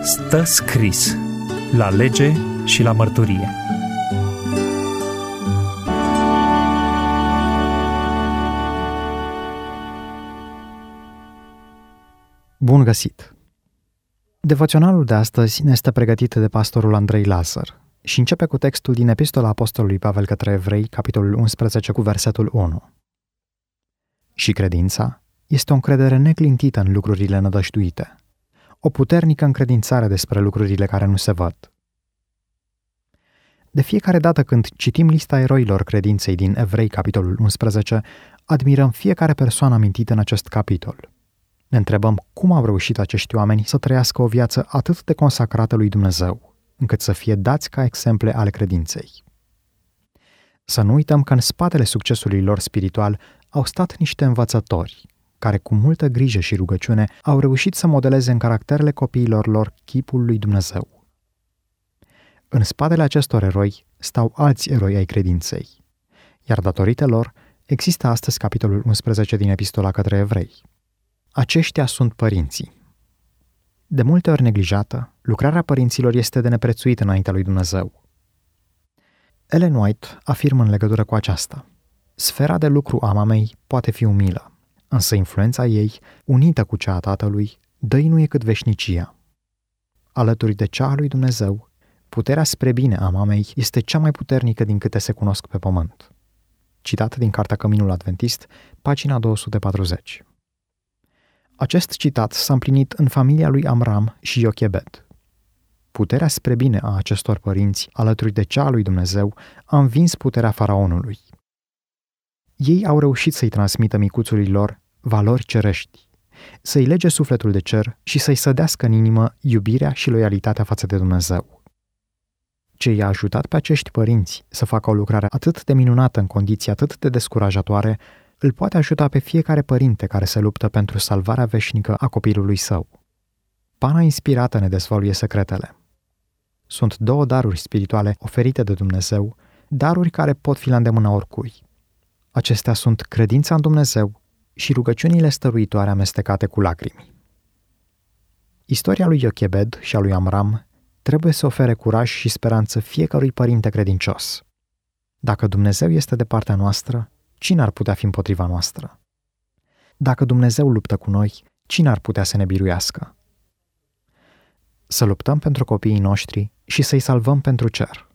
Stă scris la lege și la mărturie. Bun găsit! Devoționalul de astăzi ne este pregătit de pastorul Andrei Lazar și începe cu textul din Epistola Apostolului Pavel către Evrei, capitolul 11, cu versetul 1. Și credința este o încredere neclintită în lucrurile nădăjduite, o puternică încredințare despre lucrurile care nu se văd. De fiecare dată când citim lista eroilor credinței din Evrei, capitolul 11, admirăm fiecare persoană amintită în acest capitol. Ne întrebăm cum au reușit acești oameni să trăiască o viață atât de consacrată lui Dumnezeu, încât să fie dați ca exemple ale credinței. Să nu uităm că în spatele succesului lor spiritual au stat niște învățători, care cu multă grijă și rugăciune au reușit să modeleze în caracterele copiilor lor chipul lui Dumnezeu. În spatele acestor eroi stau alți eroi ai credinței, iar datorită lor există astăzi capitolul 11 din Epistola către Evrei. Aceștia sunt părinții. De multe ori neglijată, lucrarea părinților este de neprețuit înaintea lui Dumnezeu. Ellen White afirmă în legătură cu aceasta: sfera de lucru a mamei poate fi umilă, însă influența ei, unită cu cea a tatălui, dăinuie cât veșnicia. Alături de cea a lui Dumnezeu, puterea spre bine a mamei este cea mai puternică din câte se cunosc pe pământ. Citat din Cartea Căminul Adventist, pagina 240. Acest citat s-a împlinit în familia lui Amram și Iochebed. Puterea spre bine a acestor părinți, alături de cea a lui Dumnezeu, a învins puterea faraonului. Ei au reușit să-i transmită micuțului lor valori cerești, să-i lege sufletul de cer și să-i sădească în inimă iubirea și loialitatea față de Dumnezeu. Ce i-a ajutat pe acești părinți să facă o lucrare atât de minunată în condiții atât de descurajatoare, îl poate ajuta pe fiecare părinte care se luptă pentru salvarea veșnică a copilului său. Pana inspirată ne dezvăluie secretele. Sunt două daruri spirituale oferite de Dumnezeu, daruri care pot fi la îndemâna oricui. Acestea sunt credința în Dumnezeu și rugăciunile stăruitoare amestecate cu lacrimi. Istoria lui Iochebed și a lui Amram trebuie să ofere curaj și speranță fiecărui părinte credincios. Dacă Dumnezeu este de partea noastră, cine ar putea fi împotriva noastră? Dacă Dumnezeu luptă cu noi, cine ar putea să ne biruiască? Să luptăm pentru copiii noștri și să-i salvăm pentru cer.